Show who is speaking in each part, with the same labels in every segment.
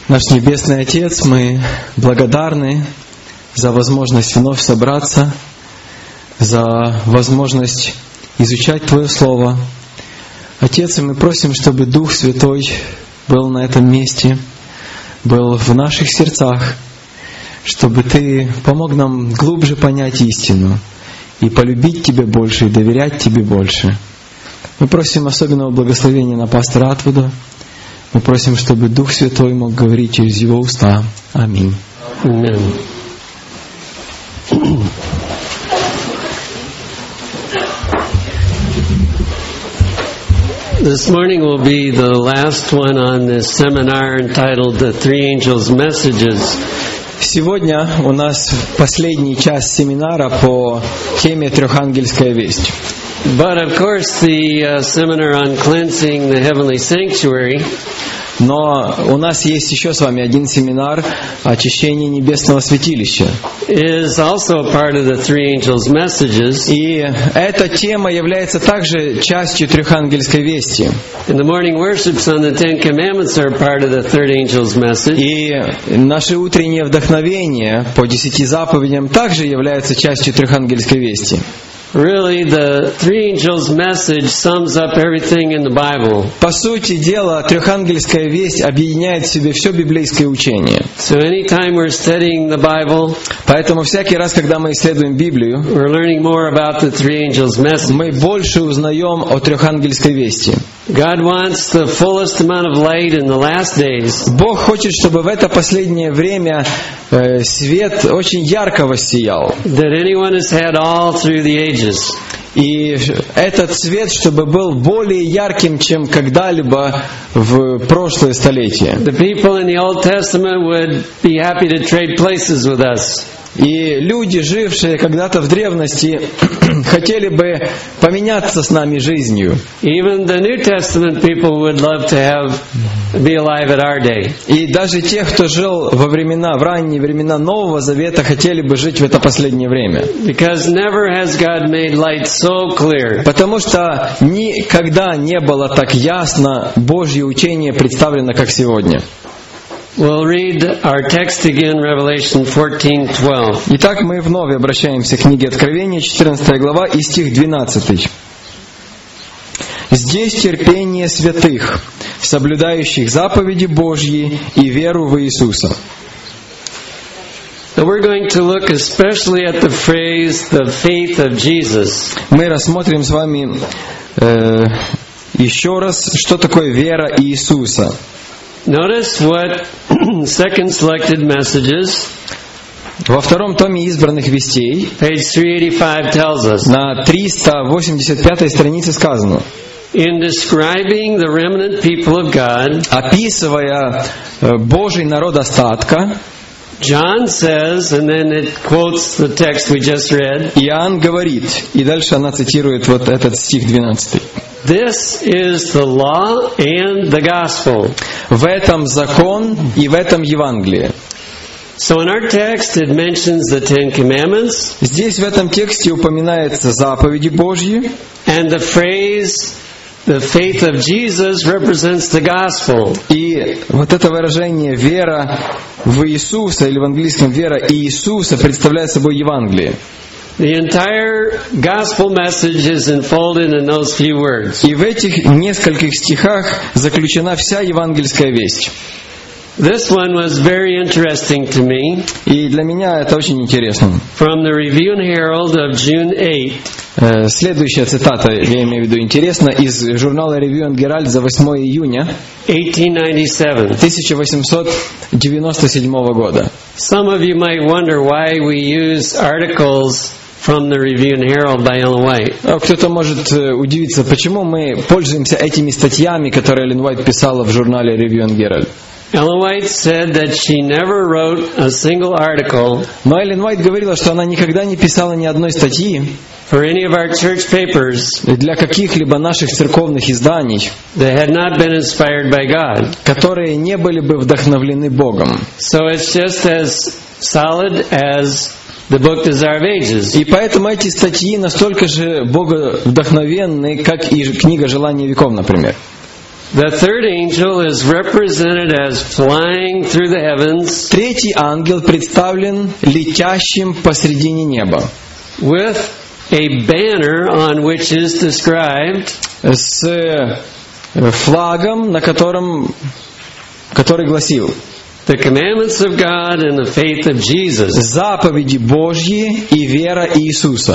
Speaker 1: Наш Небесный Отец, мы благодарны за возможность вновь собраться, за возможность изучать Твое Слово. Отец, и мы просим, чтобы Дух Святой был на этом месте, был в наших сердцах, чтобы Ты помог нам глубже понять истину и полюбить Тебя больше, и доверять Тебе больше. Мы просим особенного благословения на пастора Атвуда. Мы просим, чтобы Дух Святой мог говорить через его уста. Аминь.
Speaker 2: Amen. This morning will be the last one on this seminar entitled The Three Angels' Messages.
Speaker 1: Сегодня у нас последний час семинара по теме «Трехангельская весть».
Speaker 2: But of course the seminar on cleansing the heavenly sanctuary
Speaker 1: Но у нас есть еще с вами один семинар о очищении небесного святилища.
Speaker 2: is also a part of the Three Angels' Messages.
Speaker 1: И эта тема является также частью Трехангельской вести.
Speaker 2: And the morning worships on the Ten Commandments are part of the Third Angel's Message.
Speaker 1: И наше утреннее вдохновение по 10 заповедям также является частью Трехангельской вести.
Speaker 2: Really, the Three Angels' Message sums up everything in the Bible.
Speaker 1: По сути дела, Трехангельская весть объединяет в себе все библейское учение.
Speaker 2: So anytime we're studying the Bible,
Speaker 1: Поэтому всякий раз, когда мы исследуем Библию,
Speaker 2: we're learning more about the Three Angels' Message.
Speaker 1: мы больше узнаем о Трехангельской вести.
Speaker 2: God wants the fullest amount of light in the last days.
Speaker 1: Бог хочет, чтобы в это последнее время свет очень ярко воссиял.
Speaker 2: That anyone has had all through the ages.
Speaker 1: И этот свет, чтобы был более ярким, чем когда-либо в прошлое столетие.
Speaker 2: The people in the Old Testament would be happy to trade places with us.
Speaker 1: И люди, жившие когда-то в древности, хотели бы поменяться с нами жизнью.
Speaker 2: Even the New Testament people would love to be alive at our day.
Speaker 1: И даже те, кто жил в ранние времена Нового Завета, хотели бы жить в это последнее время.
Speaker 2: Because never has God made light so clear.
Speaker 1: Потому что никогда не было так ясно Божье учение представлено, как сегодня.
Speaker 2: We'll read our text again, Revelation 14:12.
Speaker 1: Итак, мы вновь обращаемся к книге Откровения, 14 глава и стих 12. «Здесь терпение святых, соблюдающих заповеди Божьи и веру в Иисуса».
Speaker 2: So we're going to look especially at the phrase, the faith of Jesus.
Speaker 1: Мы рассмотрим с вами еще раз, что такое вера Иисуса.
Speaker 2: Notice what Second Selected Messages,
Speaker 1: Во втором томе избранных вестей,
Speaker 2: page 385 tells us.
Speaker 1: на 385 странице сказано:
Speaker 2: In describing the remnant people of God,
Speaker 1: описывая Божий народ остатка,
Speaker 2: John says, and then it quotes the text we just read,
Speaker 1: Иоанн говорит, и дальше она цитирует вот этот стих 12.
Speaker 2: this is the law and the gospel.
Speaker 1: В этом закон и в этом Евангелие.
Speaker 2: So in our text it mentions the Ten Commandments,
Speaker 1: Здесь в этом тексте упоминаются заповеди Божьи,
Speaker 2: and the phrase, the faith of Jesus represents the gospel.
Speaker 1: и вот это выражение «вера в Иисуса», или в английском «вера Иисуса» представляет собой Евангелие.
Speaker 2: The entire gospel message is enfolded in those few words.
Speaker 1: И в этих нескольких стихах заключена вся евангельская весть.
Speaker 2: This one was very interesting to me.
Speaker 1: И для меня это очень интересно.
Speaker 2: From the Review and Herald of June 8.
Speaker 1: Следующая цитата, я имею в виду, интересна, из журнала Review and Herald за 8 июня
Speaker 2: 1897.
Speaker 1: 1897 года.
Speaker 2: Some of you might wonder why we use articles from the Review and Herald by Ellen White.
Speaker 1: Кто-то может удивиться, почему мы пользуемся этими статьями, которые Эллен Уайт писала в журнале Review and Herald.
Speaker 2: Ellen White said that she never wrote a single article
Speaker 1: Но Эллен Уайт говорила, что она никогда не писала ни одной статьи
Speaker 2: for any of our church papers
Speaker 1: для каких-либо наших церковных изданий,
Speaker 2: that had not been inspired by God.
Speaker 1: которые не были бы вдохновлены Богом.
Speaker 2: So it's just as solid as the book Desire of Ages.
Speaker 1: И поэтому эти статьи настолько же боговдохновенны, как и книга «Желание веков», например.
Speaker 2: The third angel is represented as flying through the heavens
Speaker 1: Третий ангел представлен летящим посредине неба
Speaker 2: with a banner on which is described
Speaker 1: с флагом, который гласил
Speaker 2: the commandments of God and the faith of Jesus.
Speaker 1: «Заповеди Божьи и вера Иисуса».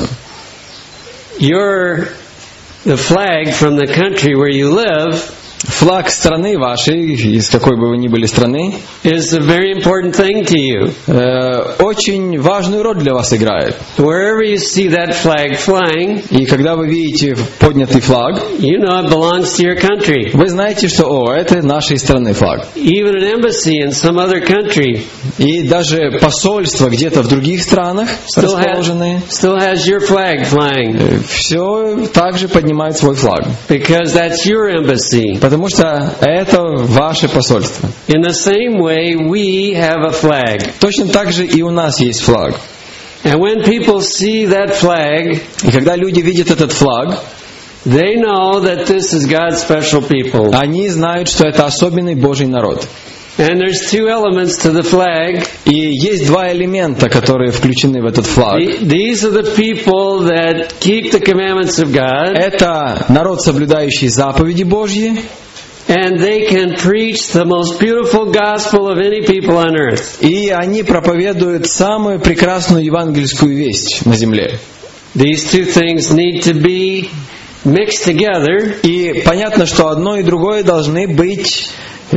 Speaker 2: The flag from the country where you live
Speaker 1: Флаг страны вашей, из какой бы вы ни были страны,
Speaker 2: is a very important thing to you.
Speaker 1: Очень важную роль для вас играет.
Speaker 2: Wherever you see that flag flying,
Speaker 1: И когда вы видите поднятый флаг,
Speaker 2: you know it belongs to your country.
Speaker 1: вы знаете, что это нашей страны флаг.
Speaker 2: Even an embassy in some other country
Speaker 1: И даже посольства где-то в других странах расположенные,
Speaker 2: still has your flag flying.
Speaker 1: все также поднимают свой флаг.
Speaker 2: Because that's your embassy.
Speaker 1: Потому что это ваше посольство.
Speaker 2: In the same way, we have a flag.
Speaker 1: Точно так же и у нас есть флаг.
Speaker 2: And when people see that flag,
Speaker 1: И когда люди видят этот флаг,
Speaker 2: they know that this is God's special people.
Speaker 1: они знают, что это особенный Божий народ.
Speaker 2: And there's two elements to the flag.
Speaker 1: И есть два элемента, которые включены в этот флаг.
Speaker 2: These are the people that keep the commandments of God.
Speaker 1: Это народ, соблюдающий заповеди Божьи.
Speaker 2: And they can preach the most beautiful gospel of any people on earth.
Speaker 1: И они проповедуют самую прекрасную евангельскую весть на земле.
Speaker 2: These two things need to be mixed together.
Speaker 1: И понятно, что одно и другое должны быть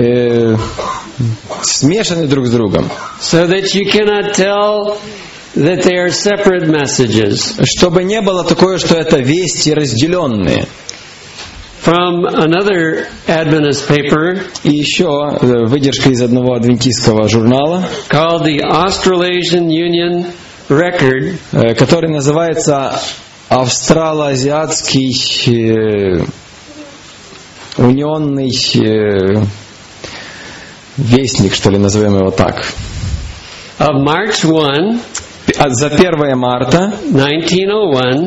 Speaker 1: смешаны друг с другом.
Speaker 2: So that you cannot tell that they are separate messages.
Speaker 1: Чтобы не было такое, что это вести разделенные.
Speaker 2: From another Adventist paper,
Speaker 1: И еще выдержка из одного адвентистского журнала,
Speaker 2: called the Australasian Union Record,
Speaker 1: который называется Австралоазиатский унионный вестник, что ли, назовем его так.
Speaker 2: of March 1,
Speaker 1: За 1 марта
Speaker 2: 1901,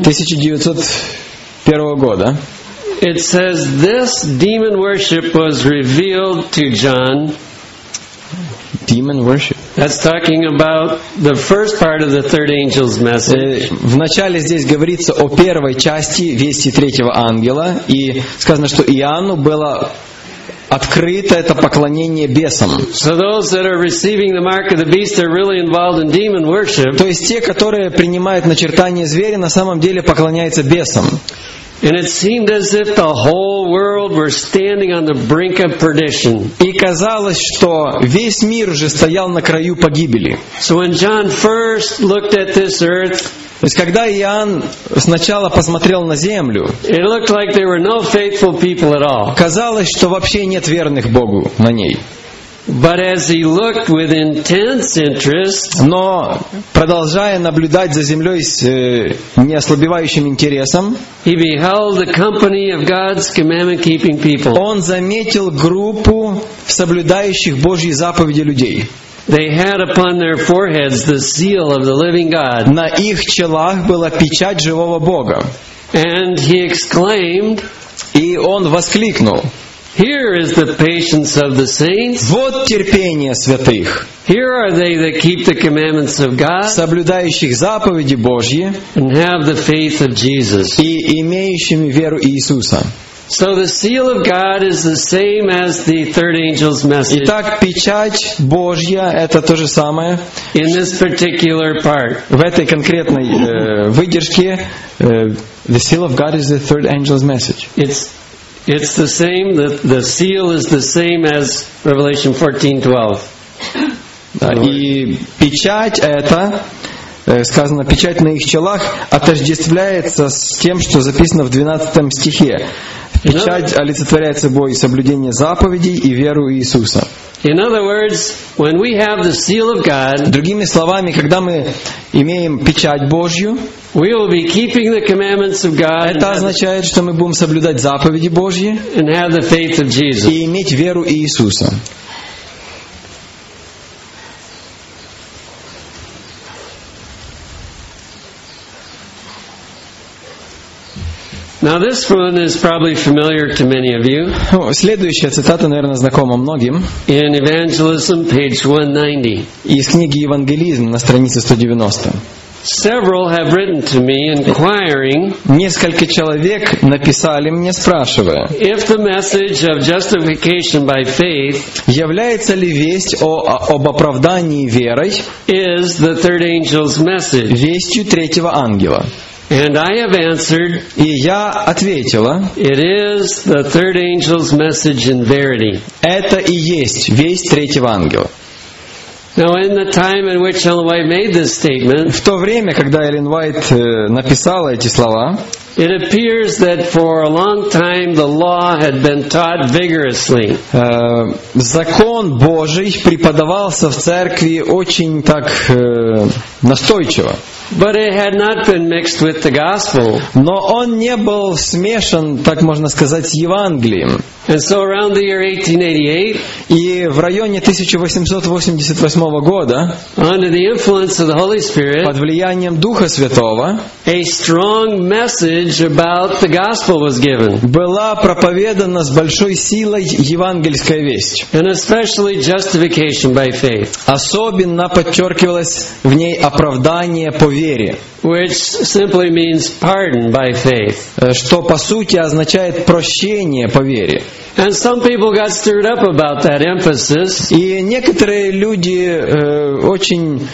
Speaker 1: 1901 года
Speaker 2: it says this demon worship was revealed to John.
Speaker 1: Demon worship.
Speaker 2: That's talking about the first part of the third angel's message.
Speaker 1: В начале здесь говорится о первой части вести третьего ангела, и сказано, что Иоанну было открыто это поклонение бесам.
Speaker 2: So those that are receiving the mark of the beast are really involved in demon worship.
Speaker 1: То есть те, которые принимают начертание зверя, на самом деле поклоняются бесам.
Speaker 2: And it seemed as if the whole world were standing on the brink of perdition.
Speaker 1: И казалось, что весь мир уже стоял на краю погибели.
Speaker 2: So when John first looked at this earth,
Speaker 1: То есть, когда Иоанн сначала посмотрел на землю,
Speaker 2: it looked like there were no faithful people at all.
Speaker 1: казалось, что вообще нет верных Богу на ней.
Speaker 2: But as he looked with intense interest,
Speaker 1: Но, продолжая наблюдать за землей с неослабевающим интересом,
Speaker 2: he beheld the company of God's commandment-keeping people.
Speaker 1: он заметил группу соблюдающих Божьи заповеди людей.
Speaker 2: They had upon their foreheads the seal of the living God.
Speaker 1: На их челах была печать живого Бога.
Speaker 2: And he exclaimed,
Speaker 1: И он воскликнул:
Speaker 2: "Here is the patience of the saints.
Speaker 1: «Вот терпение святых,
Speaker 2: Here are they that keep the commandments of God
Speaker 1: соблюдающих заповеди Божьи
Speaker 2: and have the faith of Jesus."
Speaker 1: и имеющими веру Иисуса».
Speaker 2: So the seal of God is the same as the third angel's message
Speaker 1: Итак, печать Божья — это то же самое.
Speaker 2: in this particular part.
Speaker 1: В этой конкретной выдержке «The seal of God is the third angel's message».
Speaker 2: It's the same. The seal is the same as Revelation 14:12.
Speaker 1: И печать это, сказано, печать на их челах отождествляется с тем, что записано в 12 стихе. Печать олицетворяет собой соблюдение заповедей и веру Иисуса.
Speaker 2: In other words, when we have the seal of God,
Speaker 1: Другими словами, когда мы имеем печать Божью,
Speaker 2: we will be keeping the commandments of God
Speaker 1: это означает, что мы будем соблюдать заповеди Божьи
Speaker 2: and have the faith of Jesus.
Speaker 1: и иметь веру Иисуса.
Speaker 2: Now this one is probably familiar to many of you.
Speaker 1: Следующая цитата, наверное, знакома многим.
Speaker 2: In Evangelism, page 190.
Speaker 1: Из книги «Евангелизм» на странице 190.
Speaker 2: Several have written to me inquiring
Speaker 1: Несколько человек написали мне, спрашивая,
Speaker 2: if the message of justification by faith
Speaker 1: является ли весть об оправдании верой
Speaker 2: is the third angel's message.
Speaker 1: вестью третьего ангела.
Speaker 2: And I have answered,
Speaker 1: И я ответила,
Speaker 2: it is the third angel's message in verity.
Speaker 1: это и есть весть третьего ангела.
Speaker 2: Now, in the time in which Ellen White made this statement,
Speaker 1: В то время, когда Эллен Уайт написала эти слова,
Speaker 2: it appears that for a long time the law had been taught vigorously.
Speaker 1: закон Божий преподавался в церкви очень так настойчиво.
Speaker 2: But it had not been mixed with the gospel.
Speaker 1: Но он не был смешан, так можно сказать, с Евангелием.
Speaker 2: And so around the year 1888,
Speaker 1: И в районе 1888 года,
Speaker 2: under the influence of the Holy Spirit,
Speaker 1: под влиянием Духа Святого,
Speaker 2: a strong message about the gospel was given.
Speaker 1: была проповедана с большой силой евангельская весть.
Speaker 2: And especially justification by faith,
Speaker 1: Особенно подчеркивалось в ней оправдание по вере,
Speaker 2: which simply means pardon by faith.
Speaker 1: что по сути означает прощение по вере.
Speaker 2: And some people got stirred up about that emphasis.
Speaker 1: И некоторые люди очень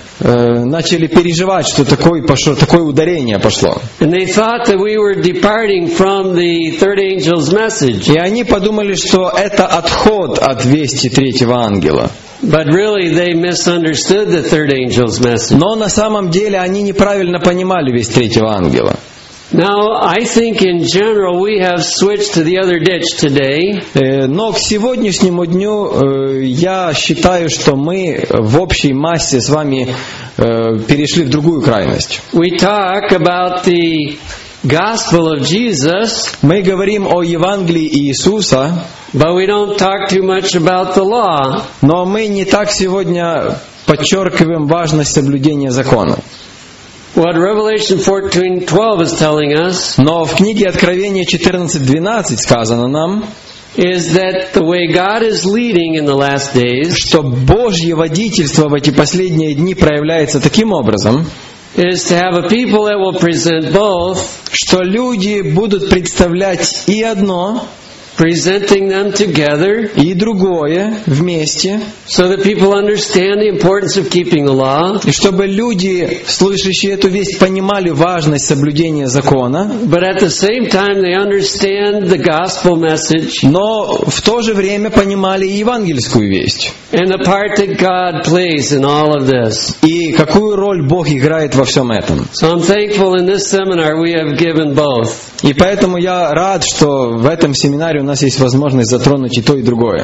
Speaker 1: начали переживать, что такое ударение пошло.
Speaker 2: And they thought that we were departing from the third angel's message.
Speaker 1: И они подумали, что это отход от вести третьего ангела.
Speaker 2: But really they misunderstood the third angel's message.
Speaker 1: Но на самом деле они неправильно понимали весть третьего ангела.
Speaker 2: Now, I think in general we have switched to the other ditch today.
Speaker 1: Но к сегодняшнему дню я считаю, что мы в общей массе с вами перешли в другую крайность.
Speaker 2: We talk about the gospel of Jesus,
Speaker 1: Мы говорим о Евангелии Иисуса,
Speaker 2: but we don't talk too much about the law.
Speaker 1: но мы не так сегодня подчеркиваем важность соблюдения закона.
Speaker 2: What Revelation 14:12 is telling us
Speaker 1: Но в книге Откровения 14:12 сказано нам,
Speaker 2: is that the way God is leading in the last days
Speaker 1: что Божье водительство в эти последние дни проявляется таким образом,
Speaker 2: is to have a people that will present both,
Speaker 1: что люди будут представлять и одно,
Speaker 2: presenting them together,
Speaker 1: и другое вместе,
Speaker 2: so that people understand the importance of keeping the law,
Speaker 1: и чтобы люди, слышащие эту весть, понимали важность соблюдения закона,
Speaker 2: but at the same time they understand the gospel message
Speaker 1: но в то же время понимали и евангельскую весть.
Speaker 2: and the part that God plays in all of this.
Speaker 1: И какую роль Бог играет во всем этом.
Speaker 2: So I'm thankful in this seminar we have given both.
Speaker 1: И поэтому я рад, что в этом семинаре у нас есть возможность затронуть и то, и другое.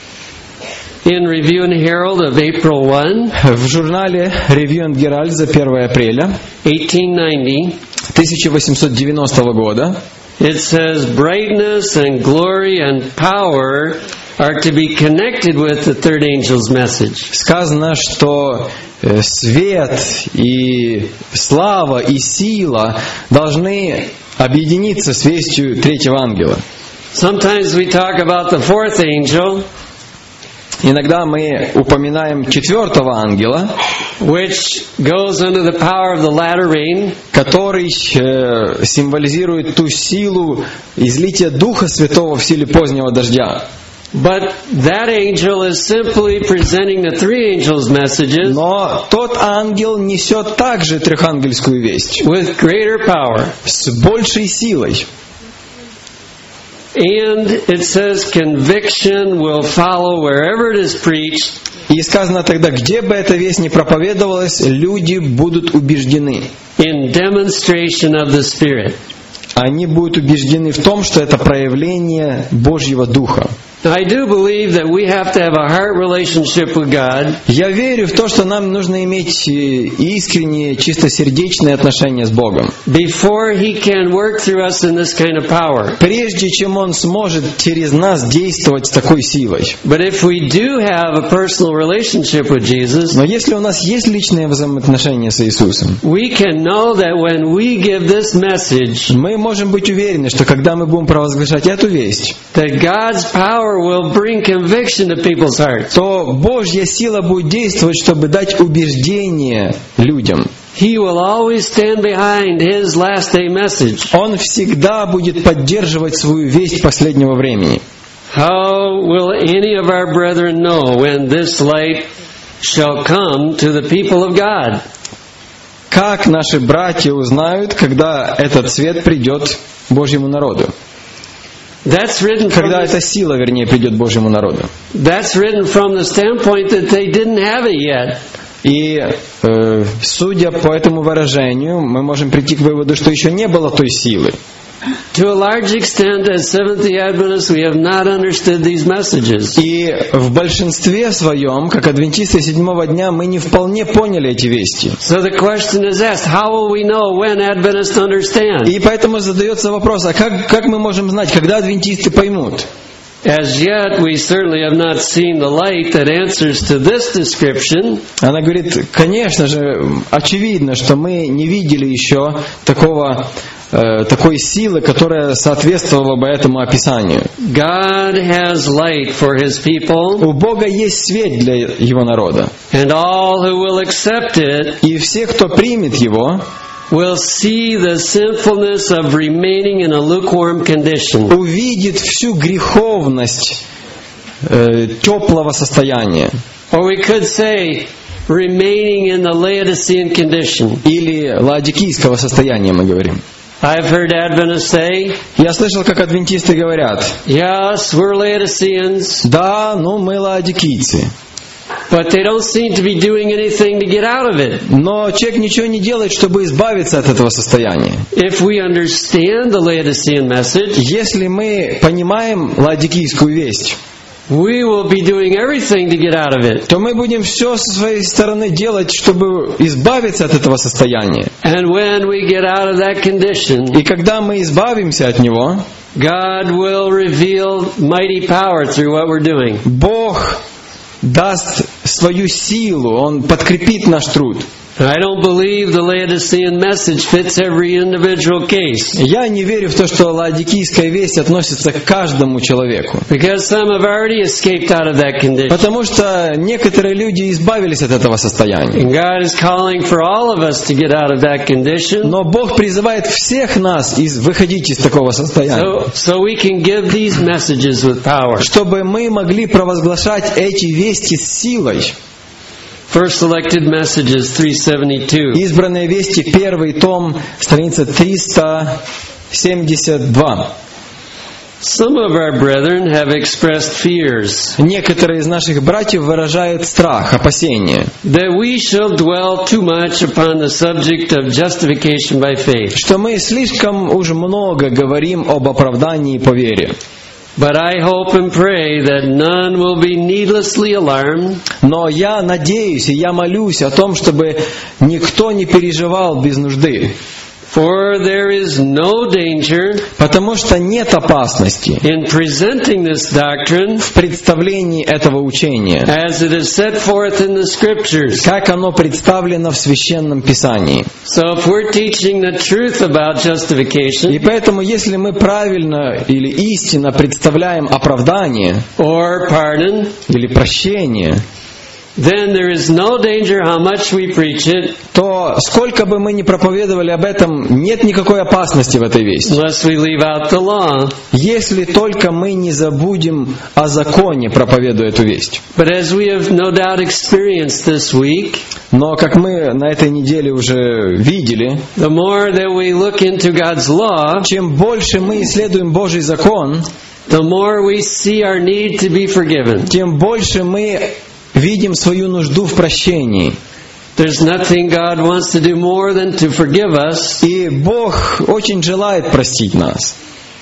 Speaker 2: In Review and Herald of April 1,
Speaker 1: В журнале Review and Herald за 1 апреля 1890 года
Speaker 2: it says, brightness and glory and power are to be connected with the third angel's message.
Speaker 1: сказано, что свет и слава и сила должны объединиться с вестью третьего ангела.
Speaker 2: Sometimes we talk about the fourth angel,
Speaker 1: Иногда мы упоминаем четвертого ангела,
Speaker 2: which goes under the power of the latter rain,
Speaker 1: который символизирует ту силу излития Духа Святого в силе позднего дождя.
Speaker 2: but that angel is simply presenting the three angels' messages
Speaker 1: Но тот ангел несет также трехангельскую весть
Speaker 2: with greater power.
Speaker 1: с большей силой.
Speaker 2: And it says conviction will follow wherever it is preached.
Speaker 1: И сказано тогда, где бы эта весть ни проповедовалась, люди будут убеждены.
Speaker 2: In demonstration of the Spirit.
Speaker 1: Они будут убеждены в том, что это проявление Божьего Духа.
Speaker 2: I do believe that we have to have a heart relationship with God
Speaker 1: Я верю в то, что нам нужно иметь искренние, чистосердечные отношения с Богом,
Speaker 2: before He can work through us in this kind of power.
Speaker 1: прежде чем Он сможет через нас действовать с такой силой.
Speaker 2: But if we do have a personal relationship with Jesus,
Speaker 1: Но если у нас есть личные взаимоотношения с Иисусом,
Speaker 2: we can know that when we give this message,
Speaker 1: мы можем быть уверены, что когда мы будем провозглашать эту весть,
Speaker 2: that God's power will bring conviction to people's hearts.
Speaker 1: то Божья сила будет действовать, чтобы дать убеждение людям.
Speaker 2: He will always stand behind His last day message.
Speaker 1: Он всегда будет поддерживать свою весть последнего времени.
Speaker 2: How will any of our brethren know when this light shall come to the people of God?
Speaker 1: Как наши братья узнают, когда этот свет придет Божьему народу?
Speaker 2: That's written
Speaker 1: Когда эта сила, вернее, придет Божьему народу.
Speaker 2: from the standpoint that they didn't have it yet.
Speaker 1: И судя по этому выражению, мы можем прийти к выводу, что еще не было той силы.
Speaker 2: To a large extent, as Seventh-day Adventists, we have not understood these messages.
Speaker 1: И в большинстве своем, как адвентисты седьмого дня, мы не вполне поняли эти вести.
Speaker 2: So the question is asked, how will we know when Adventists understand?
Speaker 1: И поэтому задается вопрос, а как мы можем знать, когда адвентисты поймут?
Speaker 2: As yet, we certainly have not seen the light that answers to this description.
Speaker 1: Она говорит, конечно же, очевидно, что мы не видели еще такой силы, которая соответствовала бы этому описанию.
Speaker 2: God has light for His people,
Speaker 1: У Бога есть свет для Его народа.
Speaker 2: and all who will accept it
Speaker 1: И все, кто примет Его,
Speaker 2: will see the sinfulness of remaining in a lukewarm condition.
Speaker 1: увидит всю греховность теплого состояния.
Speaker 2: Or we could say, remaining in the Laodicean condition.
Speaker 1: Или ладикийского состояния, мы говорим.
Speaker 2: I've heard Adventists say,
Speaker 1: Я слышал, как адвентисты говорят,
Speaker 2: yes, we're Laodiceans,
Speaker 1: да, мы ладикийцы.
Speaker 2: but they don't seem to be doing anything to get out of it.
Speaker 1: Но человек ничего не делает, чтобы избавиться от этого состояния.
Speaker 2: If we understand the Laodicean message,
Speaker 1: Если мы понимаем ладикийскую весть,
Speaker 2: we will be doing everything to get out of it.
Speaker 1: то мы будем все со своей стороны делать, чтобы избавиться от этого состояния.
Speaker 2: And when we get out of that condition,
Speaker 1: И когда мы избавимся от него,
Speaker 2: God will reveal mighty power through what we're doing.
Speaker 1: Бог даст свою силу, Он подкрепит наш труд.
Speaker 2: I don't believe the Laodicean message fits every individual case.
Speaker 1: Я не верю в то, что ладикийская весть относится к каждому человеку.
Speaker 2: Because some have already escaped out of that condition.
Speaker 1: Потому что некоторые люди избавились от этого состояния.
Speaker 2: And God is calling for all of us to get out of that condition.
Speaker 1: Но Бог призывает всех нас выходить из такого состояния,
Speaker 2: So we can give these messages with power.
Speaker 1: чтобы мы могли провозглашать эти вести с силой.
Speaker 2: First Selected Messages 372.
Speaker 1: Избранные вести, 1 том, страница 372.
Speaker 2: Some of our brethren have expressed fears
Speaker 1: Некоторые из наших братьев выражают страх, опасения,
Speaker 2: that we shall dwell too much upon the subject of justification by faith.
Speaker 1: что мы слишком уж много говорим об оправдании по вере.
Speaker 2: But I hope and pray that none will be needlessly alarmed,
Speaker 1: Но я надеюсь и я молюсь о том, чтобы никто не переживал без нужды.
Speaker 2: for there is no danger
Speaker 1: Потому что нет опасности
Speaker 2: in presenting this doctrine
Speaker 1: в представлении этого учения,
Speaker 2: as it is set forth in the Scriptures.
Speaker 1: как оно представлено в Священном Писании.
Speaker 2: So if we're teaching the truth about
Speaker 1: И
Speaker 2: justification
Speaker 1: поэтому, если мы правильно или истинно представляем оправдание
Speaker 2: or pardon,
Speaker 1: или прощение,
Speaker 2: then there is no danger how much we preach it,
Speaker 1: то сколько бы мы ни проповедовали об этом, нет никакой опасности в этой вести.
Speaker 2: unless we leave out the law.
Speaker 1: Если только мы не забудем о законе, проповедуя эту весть.
Speaker 2: But as we have no doubt experienced this week,
Speaker 1: Но, как мы на этой неделе уже видели,
Speaker 2: the more that we look into God's law,
Speaker 1: чем больше мы исследуем Божий закон,
Speaker 2: the more we see our need to be forgiven.
Speaker 1: тем больше мы видим свою нужду в прощении.
Speaker 2: There's nothing God wants to do more than to forgive us.
Speaker 1: И Бог очень желает простить нас.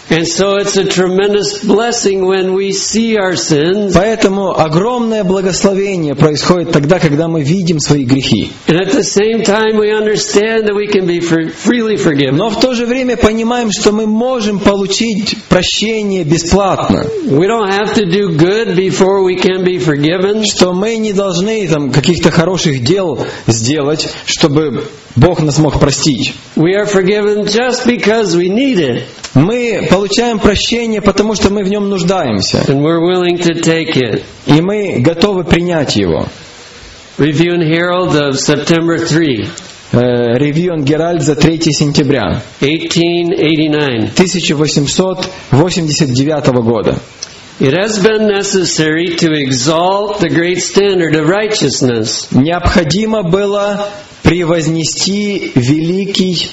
Speaker 2: And so it's a tremendous blessing when we see our sins.
Speaker 1: Поэтому огромное благословение происходит тогда, когда мы видим свои грехи.
Speaker 2: And at the same time we understand that we can be freely forgiven.
Speaker 1: Но в то же время понимаем, что мы можем получить прощение бесплатно.
Speaker 2: We don't have to do good before we can be forgiven.
Speaker 1: Что мы не должны каких-то хороших дел сделать, чтобы Бог нас мог простить.
Speaker 2: We are forgiven just because we need it.
Speaker 1: Мы получаем прощение, потому что мы в нем нуждаемся.
Speaker 2: And we're willing to take it.
Speaker 1: И мы готовы принять его.
Speaker 2: Review and Herald of September 3.
Speaker 1: Review and Herald за 3 сентября 1889 года.
Speaker 2: It has been necessary to exalt the great standard of righteousness.
Speaker 1: Необходимо было превознести великий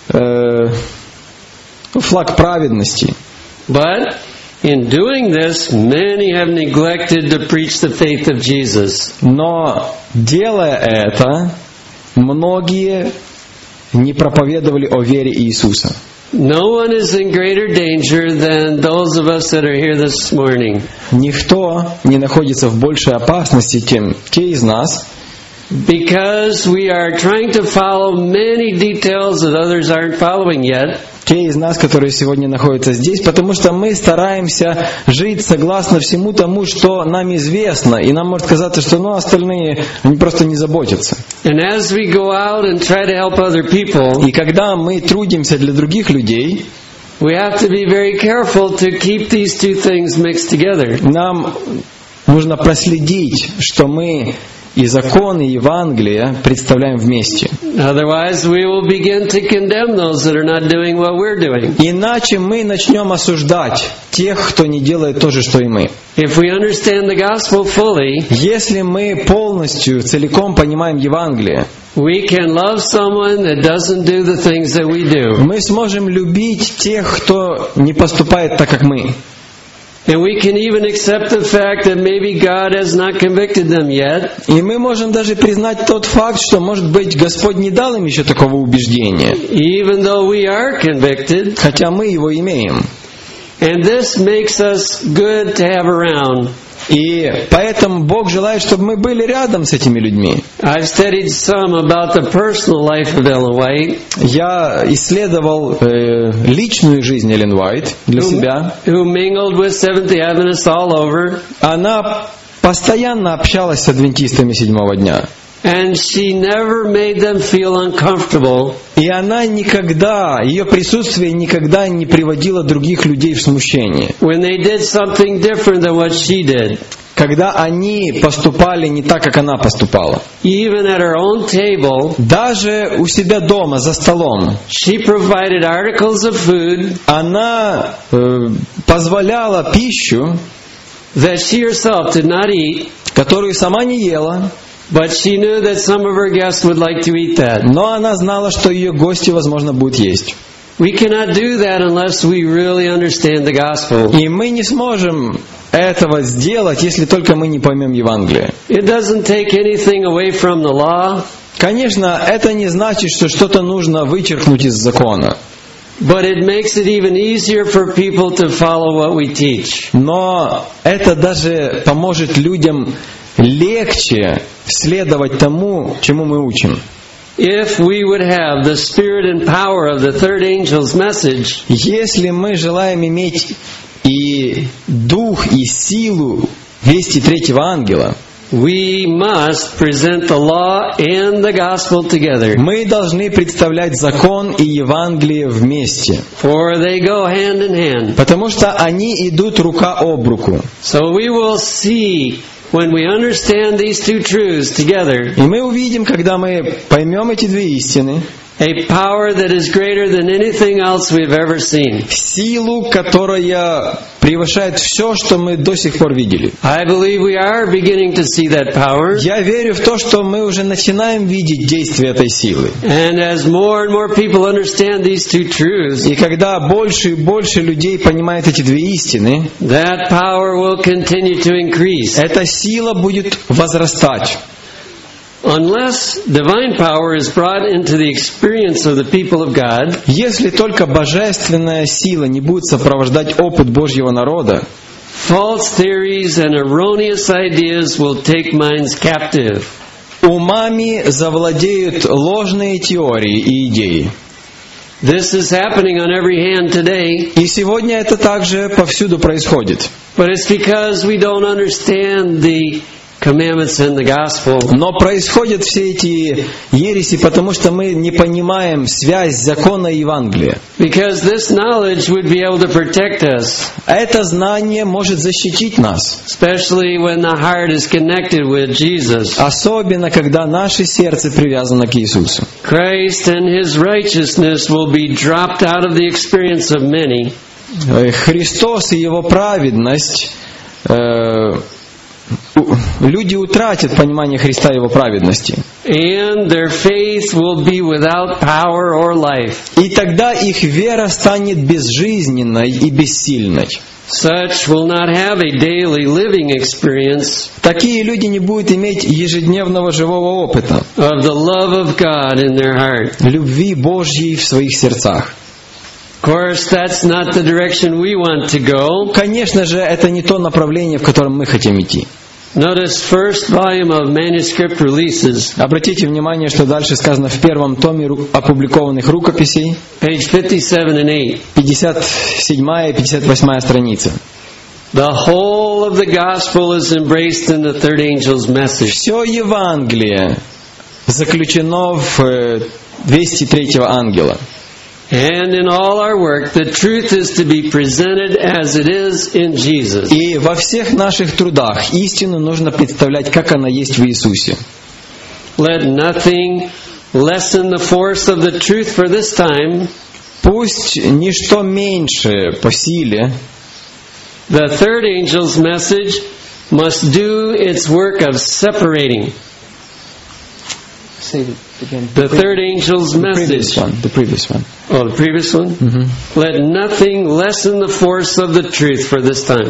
Speaker 1: флаг праведности.
Speaker 2: But in doing this, many have neglected to preach the faith of Jesus.
Speaker 1: Но делая это, многие не проповедовали о вере Иисуса.
Speaker 2: No one is in greater danger than those of us that are here this morning.
Speaker 1: Никто не находится в большей опасности, чем те из нас,
Speaker 2: because we are trying to follow many details that others aren't following yet.
Speaker 1: Те из нас, которые сегодня находятся здесь, потому что мы стараемся жить согласно всему тому, что нам известно, и нам может казаться, что остальные они просто не заботятся.
Speaker 2: And as we go out and try to help other people,
Speaker 1: и когда мы трудимся для других людей,
Speaker 2: we have to be very careful to keep these two things mixed together.
Speaker 1: Нам нужно проследить, что мы и закон, и Евангелие представляем вместе.
Speaker 2: Otherwise, we will begin to condemn those that are not doing what we're doing.
Speaker 1: Иначе мы начнем осуждать тех, кто не делает то же, что и мы.
Speaker 2: If we understand the gospel fully,
Speaker 1: если мы полностью, целиком понимаем Евангелие,
Speaker 2: we can love someone that doesn't do the things that we do.
Speaker 1: Мы сможем любить тех, кто не поступает так, как мы.
Speaker 2: And we can even accept the fact that maybe God has not convicted them yet.
Speaker 1: И мы можем даже признать тот факт, что, может быть, Господь не дал им еще такого убеждения.
Speaker 2: Even though we are convicted.
Speaker 1: Хотя мы его имеем.
Speaker 2: And this makes us good to have around.
Speaker 1: И поэтому Бог желает, чтобы мы были рядом с этими людьми.
Speaker 2: I've studied some about the personal life of Ellen White.
Speaker 1: Я исследовал личную жизнь Эллен Уайт для себя.
Speaker 2: Who mingled with Seventh-day Adventists all over.
Speaker 1: Она постоянно общалась с адвентистами седьмого дня.
Speaker 2: And she never made them feel uncomfortable.
Speaker 1: И она никогда, ее присутствие никогда не приводило других людей в смущение.
Speaker 2: When they did something different than what she did.
Speaker 1: Когда они поступали не так, как она поступала.
Speaker 2: Even at her own table,
Speaker 1: даже у себя дома за столом,
Speaker 2: she provided articles of food,
Speaker 1: она позволяла пищу,
Speaker 2: that she herself did not eat,
Speaker 1: которую сама не ела.
Speaker 2: But she knew that some of her guests would like to eat that.
Speaker 1: Но она знала, что ее гости, возможно, будут есть.
Speaker 2: We cannot do that unless we really understand the gospel.
Speaker 1: И мы не сможем этого сделать, если только мы не поймем Евангелие.
Speaker 2: It doesn't take anything away from the law.
Speaker 1: Конечно, это не значит, что что-то нужно вычеркнуть из закона.
Speaker 2: But it makes it even easier for people to follow what we teach.
Speaker 1: Но это даже поможет людям легче следовать тому, чему мы учим.
Speaker 2: If we would have the spirit and power of the third angel's message,
Speaker 1: если мы желаем иметь и дух, и силу вести третьего ангела,
Speaker 2: we must present the law and the gospel together.
Speaker 1: Мы должны представлять закон и Евангелие вместе.
Speaker 2: For they go hand in hand.
Speaker 1: Потому что они идут рука об руку.
Speaker 2: So we will see when we understand these two truths together.
Speaker 1: И мы увидим, когда мы поймем эти две истины,
Speaker 2: a power that is greater than anything else we've ever seen.
Speaker 1: Силу, которая превышает все, что мы до сих пор видели.
Speaker 2: I believe we are beginning to see that power.
Speaker 1: Я верю в то, что мы уже начинаем видеть действие этой силы.
Speaker 2: And as more and more people understand these two truths,
Speaker 1: и когда больше и больше людей понимают эти две истины,
Speaker 2: that power will continue to increase.
Speaker 1: Эта сила будет возрастать.
Speaker 2: unless divine power is brought into the experience of the people of God,
Speaker 1: Если только божественная сила не будет сопровождать опыт Божьего народа,
Speaker 2: false theories and erroneous ideas will take minds captive.
Speaker 1: умами завладеют ложные теории и идеи.
Speaker 2: This is happening on every hand today,
Speaker 1: И сегодня это также повсюду происходит.
Speaker 2: but it's because we don't understand the commandments and the gospel.
Speaker 1: Но происходят все эти ереси, потому что мы не понимаем связь закона и Евангелия.
Speaker 2: Because this knowledge would be able to protect us,
Speaker 1: Это знание может защитить нас.
Speaker 2: especially when the heart is connected with Jesus.
Speaker 1: Особенно, когда наше сердце привязано к Иисусу.
Speaker 2: Christ and His righteousness will be dropped out of the experience of many,
Speaker 1: Христос и Его праведность, люди утратят понимание Христа и Его праведности.
Speaker 2: and their faith will be without power or life.
Speaker 1: И тогда их вера станет безжизненной и бессильной.
Speaker 2: Such will not have a daily living experience
Speaker 1: Такие люди не будут иметь ежедневного живого опыта,
Speaker 2: of the love of God in their heart.
Speaker 1: любви Божьей в своих сердцах.
Speaker 2: Of course, that's not the direction we want to go.
Speaker 1: Конечно же, это не то направление, в котором мы хотим идти.
Speaker 2: Notice first volume of manuscript releases,
Speaker 1: Обратите внимание, что дальше сказано в первом томе опубликованных рукописей,
Speaker 2: page 57 and 8.
Speaker 1: 57 и 58 страницы.
Speaker 2: The whole of the gospel is embraced in the third angel's message.
Speaker 1: Все Евангелие заключено в 203 ангела.
Speaker 2: And in all our work, the truth is to be presented as it is in Jesus.
Speaker 1: И во всех наших трудах истину нужно представлять, как она есть в Иисусе.
Speaker 2: Let nothing lessen the force of the truth for this time.
Speaker 1: Пусть ничто меньше по силе.
Speaker 2: The third angel's message must do its work of separating. The third angel's message.
Speaker 1: The previous one.
Speaker 2: Oh, the previous one? Let nothing lessen the force of the truth for this time.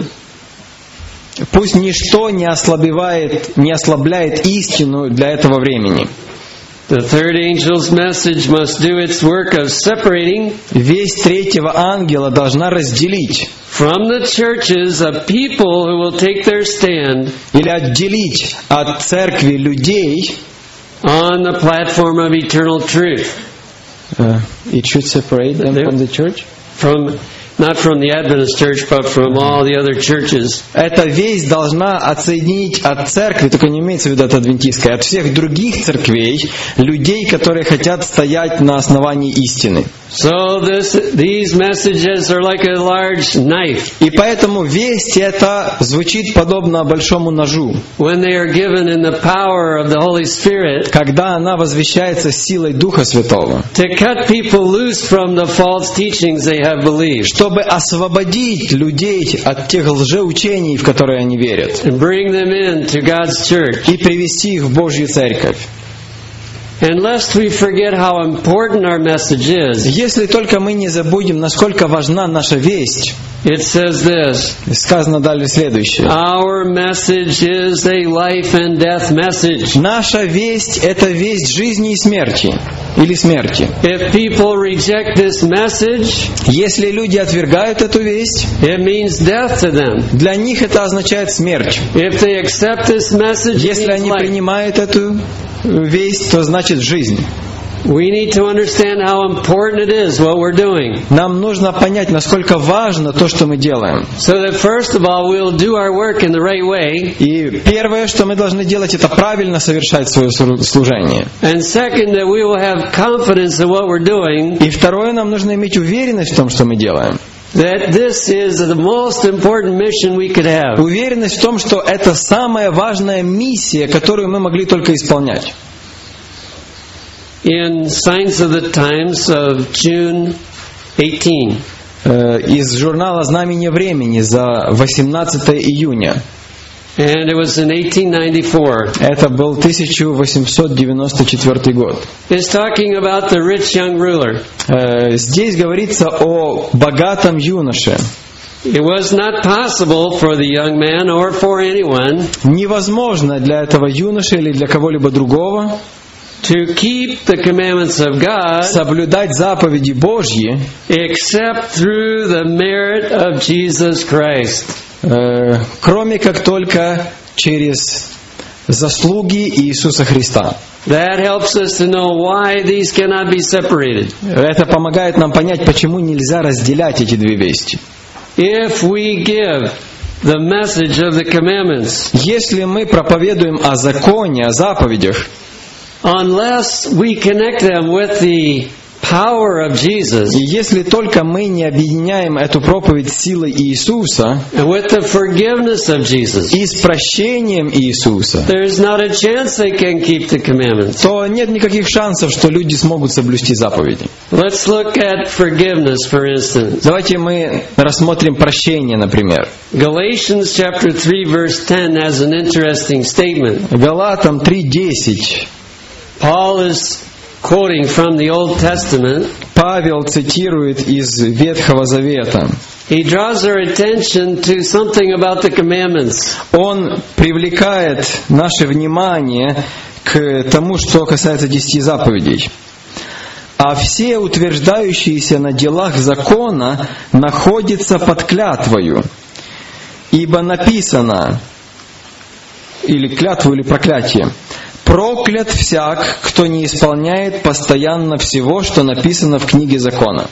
Speaker 1: Пусть ничто не ослабляет истину для этого времени.
Speaker 2: The third angel's message must do its work of separating
Speaker 1: Весть третьего ангела должна разделить
Speaker 2: from the churches a people who will take their stand
Speaker 1: или отделить от церкви людей.
Speaker 2: on the platform of eternal truth.
Speaker 1: It should separate them from the church.
Speaker 2: Not from the Adventist church, but from all the other churches.
Speaker 1: Эта весть должна отсоединить от церкви, только не имеется в виду от адвентистской, от всех других церквей, людей, которые хотят стоять на основании истины.
Speaker 2: So these messages are like a large knife.
Speaker 1: И поэтому весть эта звучит подобно большому ножу.
Speaker 2: When they are given in the power of the Holy Spirit,
Speaker 1: когда она возвещается силой Духа Святого,
Speaker 2: to cut people loose from the false teachings they have believed,
Speaker 1: чтобы освободить людей от тех лжеучений, в которые они верят,
Speaker 2: and bring them into God's church.
Speaker 1: и привести их в Божью церковь.
Speaker 2: And lest we forget how important our message is,
Speaker 1: Если только мы не забудем, насколько важна наша весть,
Speaker 2: it says this:
Speaker 1: сказано далее следующее.
Speaker 2: our message is a life and death message.
Speaker 1: Наша весть — это весть жизни и смерти, или смерти.
Speaker 2: If people reject this message,
Speaker 1: Если люди отвергают эту весть,
Speaker 2: it means death to them.
Speaker 1: для них это означает смерть.
Speaker 2: If they accept this message, it
Speaker 1: Если
Speaker 2: means
Speaker 1: они
Speaker 2: life.
Speaker 1: принимают эту весть, то значит жизнь.
Speaker 2: We need to understand how important it is what we're doing.
Speaker 1: Нам нужно понять, насколько важно то, что мы делаем.
Speaker 2: So that first of all, we'll do our work in the right way.
Speaker 1: И первое, что мы должны делать, это правильно совершать свое служение.
Speaker 2: And second, that we will have confidence in what we're doing.
Speaker 1: И второе, нам нужно иметь уверенность в том, что мы делаем.
Speaker 2: That this is the most important mission we could have.
Speaker 1: Уверенность в том, что это самая важная миссия, которую мы могли только исполнять.
Speaker 2: In Signs of the Times of June 18,
Speaker 1: Из журнала «Знамение времени» за 18 июня.
Speaker 2: and it was in 1894.
Speaker 1: Это был 1894 год.
Speaker 2: It's talking about the rich young ruler.
Speaker 1: Здесь говорится о богатом юноше.
Speaker 2: It was not possible for the young man or for anyone
Speaker 1: Невозможно для этого юноши или для кого-либо другого
Speaker 2: to keep the commandments of God
Speaker 1: соблюдать заповеди Божьи,
Speaker 2: except through the merit of Jesus Christ.
Speaker 1: кроме как только через заслуги Иисуса Христа.
Speaker 2: That helps us to know why these cannot be separated.
Speaker 1: Это помогает нам понять, почему нельзя разделять эти две вести.
Speaker 2: If we give the message of the commandments,
Speaker 1: Если мы проповедуем о законе, о заповедях,
Speaker 2: unless we connect them with the power of Jesus
Speaker 1: и если только мы не объединяем эту проповедь с силой Иисуса
Speaker 2: and with the forgiveness of Jesus,
Speaker 1: и с прощением Иисуса,
Speaker 2: there's not a chance they can keep the commandments.
Speaker 1: то нет никаких шансов, что люди смогут соблюсти заповеди.
Speaker 2: Let's look at forgiveness, for instance.
Speaker 1: Давайте мы рассмотрим прощение, например.
Speaker 2: Galatians chapter 3 verse 10 has an interesting statement.
Speaker 1: Галатам 3:10.
Speaker 2: Paul is quoting from the Old Testament.
Speaker 1: Павел цитирует из Ветхого Завета.
Speaker 2: He draws our attention to something about the commandments.
Speaker 1: Он привлекает наше внимание к тому, что касается 10 заповедей. «А все утверждающиеся на делах закона находятся под клятвою, ибо написано, или клятву, или проклятие, проклят всяк, кто не исполняет постоянно всего, что написано в книге закона».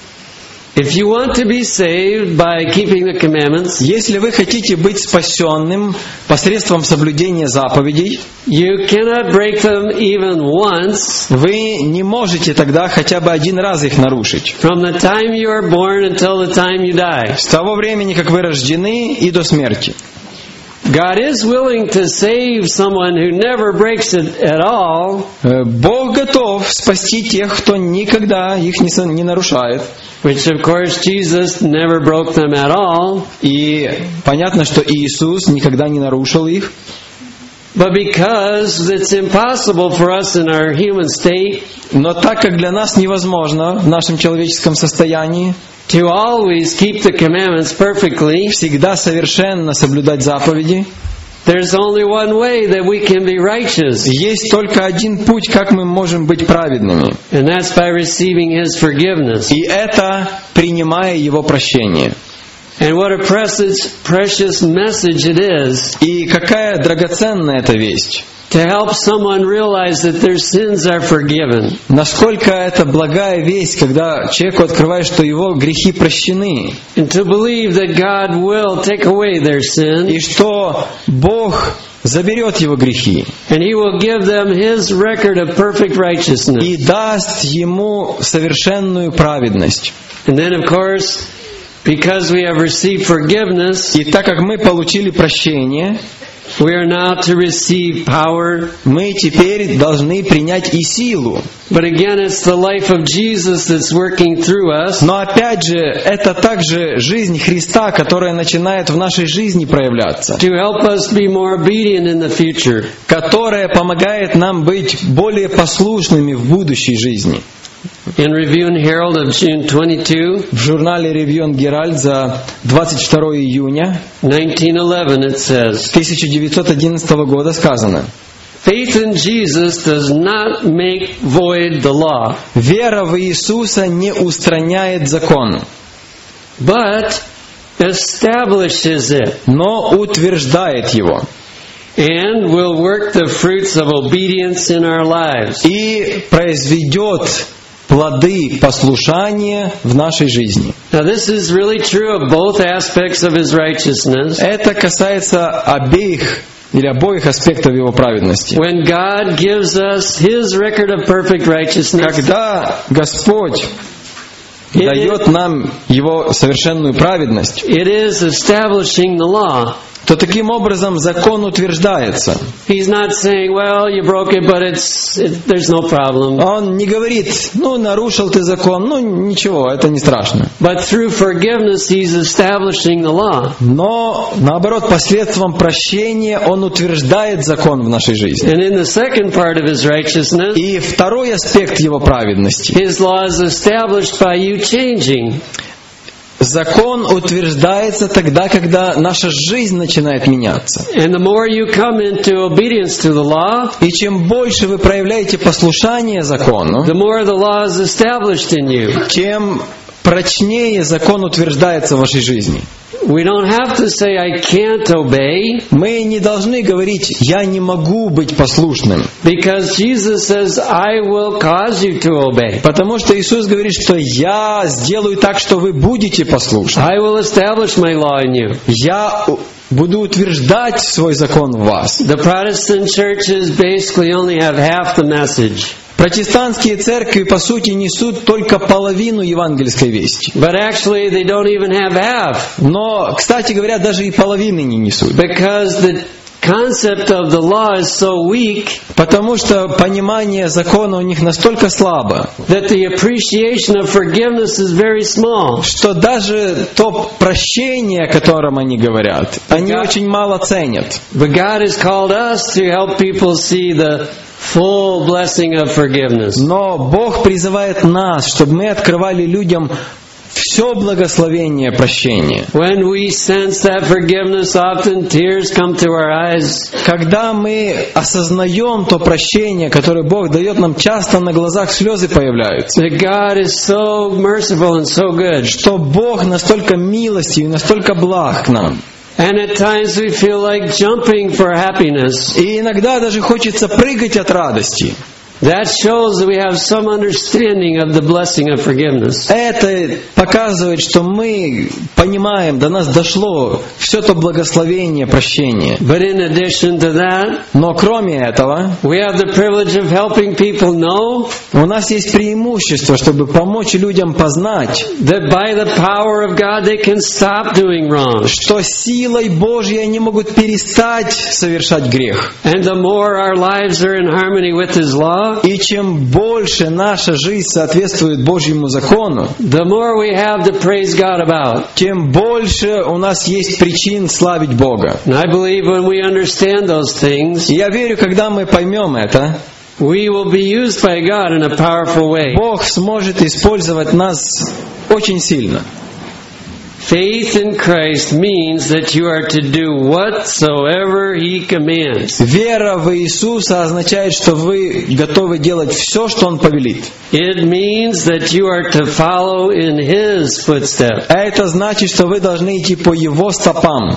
Speaker 2: If you want to be saved by keeping the commandments,
Speaker 1: Если вы хотите быть спасенным посредством соблюдения заповедей,
Speaker 2: you cannot break them even once
Speaker 1: вы не можете тогда хотя бы один раз их нарушить.
Speaker 2: from the time you are born until the time you die.
Speaker 1: С того времени, как вы рождены, и до смерти.
Speaker 2: God is willing to save someone who never breaks it at all,
Speaker 1: Бог готов спасти тех, кто никогда их не нарушает.
Speaker 2: which of course Jesus never broke them at all.
Speaker 1: И понятно, что Иисус никогда не нарушил их.
Speaker 2: But because it's impossible for us in our human state
Speaker 1: Но так как для нас невозможно в нашем человеческом состоянии
Speaker 2: to always keep the commandments perfectly,
Speaker 1: всегда совершенно соблюдать заповеди,
Speaker 2: there's only one way that we can be righteous,
Speaker 1: есть только один путь, как мы можем быть праведными.
Speaker 2: and that's by receiving His forgiveness.
Speaker 1: И это принимая Его прощение.
Speaker 2: And what a precious message it is
Speaker 1: И какая драгоценная эта весть.
Speaker 2: to help someone realize that their sins are forgiven.
Speaker 1: Насколько это благая весть, когда человеку открываешь, что его грехи прощены,
Speaker 2: And to believe that God will take away their sin,
Speaker 1: и что Бог заберет его грехи
Speaker 2: and He will give them His record of perfect righteousness.
Speaker 1: и даст ему совершенную праведность.
Speaker 2: And then of course, because we have received forgiveness,
Speaker 1: И так как мы получили прощение,
Speaker 2: we are now to receive power.
Speaker 1: мы теперь должны принять и силу.
Speaker 2: But again, it's the life of Jesus that's working through us.
Speaker 1: Но опять же, это также жизнь Христа, которая начинает в нашей жизни проявляться,
Speaker 2: To help us be more obedient in the future.
Speaker 1: которая помогает нам быть более послушными в будущей жизни.
Speaker 2: In Review and Herald of June 22,
Speaker 1: В журнале Review and Herald за 22 июня
Speaker 2: 1911, it says,
Speaker 1: 1911 года сказано:
Speaker 2: Faith in Jesus does not make void the law,
Speaker 1: «Вера в Иисуса не устраняет закон,
Speaker 2: but establishes it,
Speaker 1: но утверждает его
Speaker 2: and will work the fruits of obedience in our lives.
Speaker 1: и произведет плоды послушания в нашей жизни».
Speaker 2: Now this is really true of both aspects of His righteousness.
Speaker 1: Это касается обоих аспектов Его праведности.
Speaker 2: When God gives us His record of perfect righteousness,
Speaker 1: Когда Господь дает нам Его совершенную праведность,
Speaker 2: it is establishing the law.
Speaker 1: то таким образом закон утверждается.
Speaker 2: He's not saying, well, you broke it, but there's no problem.
Speaker 1: Он не говорит: нарушил ты закон, ничего, это не страшно.
Speaker 2: But through forgiveness, He's establishing the law.
Speaker 1: Но, наоборот, посредством прощения Он утверждает закон в нашей жизни.
Speaker 2: And in the second part of His righteousness,
Speaker 1: И второй аспект Его праведности.
Speaker 2: His law is established by you changing.
Speaker 1: закон утверждается тогда, когда наша жизнь начинает меняться.
Speaker 2: And the more you come into obedience to the law,
Speaker 1: И чем больше вы проявляете послушание закону,
Speaker 2: the more the law is established in you.
Speaker 1: тем прочнее закон утверждается в вашей жизни.
Speaker 2: We don't have to say, I can't obey,
Speaker 1: Мы не должны говорить: «Я не могу быть послушным»,
Speaker 2: because Jesus says, I will cause you to obey.
Speaker 1: потому что Иисус говорит, что «Я сделаю так, что вы будете послушны».
Speaker 2: I will establish my law in you.
Speaker 1: Я буду утверждать свой закон в вас.
Speaker 2: The Protestant churches basically only have half the message.
Speaker 1: Протестантские церкви, по сути, несут только половину евангельской вести.
Speaker 2: But actually they don't even have half.
Speaker 1: Но, кстати говоря, даже и половины не несут.
Speaker 2: Because the concept of the law is so weak
Speaker 1: Потому что понимание закона у них настолько слабо,
Speaker 2: that the appreciation of forgiveness is very small.
Speaker 1: что даже то прощение, о котором они говорят, они очень мало ценят.
Speaker 2: But God has called us to help people see the full blessing of forgiveness.
Speaker 1: Но Бог призывает нас, чтобы мы открывали людям все благословение прощения.
Speaker 2: When we sense that forgiveness, often tears come to our eyes.
Speaker 1: Когда мы осознаем то прощение, которое Бог дает нам, часто на глазах слезы появляются.
Speaker 2: That God is so merciful and so good.
Speaker 1: Что Бог настолько милостив и настолько благ к нам.
Speaker 2: And at times we feel like jumping for happiness.
Speaker 1: И иногда даже хочется прыгать от радости.
Speaker 2: That shows that we have some understanding of the blessing of forgiveness.
Speaker 1: Это показывает, что мы понимаем, до нас дошло все то благословение, прощение.
Speaker 2: But in addition to that,
Speaker 1: Но кроме этого,
Speaker 2: we have the privilege of helping people know
Speaker 1: у нас есть преимущество, чтобы помочь людям познать,
Speaker 2: that by the power of God they can stop doing wrong.
Speaker 1: что силой Божьей они могут перестать совершать грех.
Speaker 2: And the more our lives are in harmony with His law,
Speaker 1: И чем больше наша жизнь соответствует Божьему закону,
Speaker 2: the more we have to praise God about.
Speaker 1: тем больше у нас есть причин славить Бога.
Speaker 2: And I believe when we understand those things,
Speaker 1: И я верю, когда мы поймем это,
Speaker 2: we will be used by God in a powerful way.
Speaker 1: Бог сможет использовать нас очень сильно.
Speaker 2: Faith in Christ means that you are to do whatsoever He commands.
Speaker 1: Вера в Иисуса означает, что вы готовы делать все, что Он повелит.
Speaker 2: It means that you are to follow in His footsteps.
Speaker 1: А это значит, что вы должны идти по Его стопам.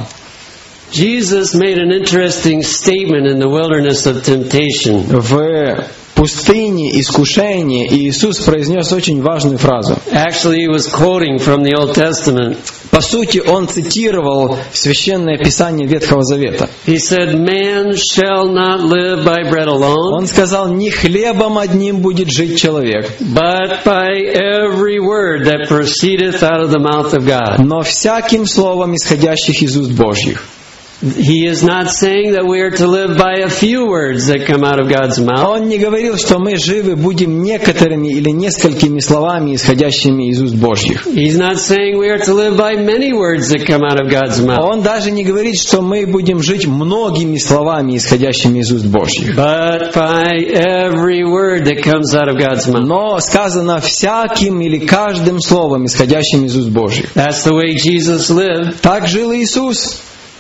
Speaker 2: Jesus made an interesting statement in the wilderness of temptation.
Speaker 1: В пустыне искушения Иисус произнес очень важную фразу.
Speaker 2: Actually, he was quoting from the Old Testament.
Speaker 1: По сути, Он цитировал Священное Писание Ветхого Завета.
Speaker 2: He said, "Man shall not live by bread alone,
Speaker 1: Он сказал: «Не хлебом одним будет жить человек,
Speaker 2: but by every word that proceedeth out of the mouth of God."
Speaker 1: но всяким словом, исходящих из уст Божьих».
Speaker 2: He is not saying that we are to live by a few words that come out of God's mouth.
Speaker 1: Он не говорил, что мы живы будем некоторыми или несколькими словами, исходящими из уст Божьих.
Speaker 2: He's not saying we are to live by many words that come out of God's mouth.
Speaker 1: Он даже не говорит, что мы будем жить многими словами, исходящими из уст Божьих.
Speaker 2: But by every word that comes out of God's mouth.
Speaker 1: Но сказано всяким или каждым словом, исходящим из уст Божьих.
Speaker 2: That's the way Jesus lived.
Speaker 1: Так жил Иисус.